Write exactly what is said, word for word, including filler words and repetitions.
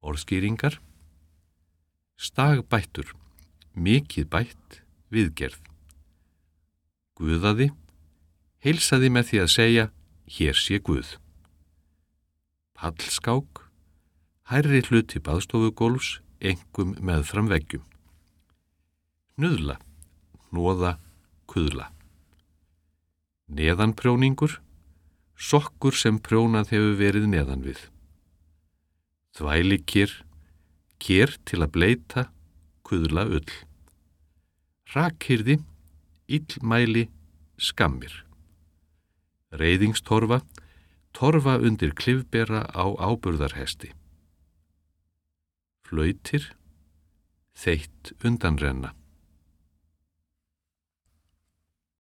Orðskýringar: stagbættur, mikið bætt, viðgerð. Guðaði, heilsaði með því að segja, hér sé Guð. Pallskák, hærri hluti baðstofugólfs, einkum meðfram veggjum. Hnuðla, hnoða, kuðla. Neðanprjóningur, sokkur sem prjónað hefur verið neðan við. Þvælikér, kér til að bleita, kuðla ull. Rakhyrði, illmæli, skammir. Reiðingstorfa, torfa undir klifbera á áburðarhesti. Flautir, þeytt undanrenna.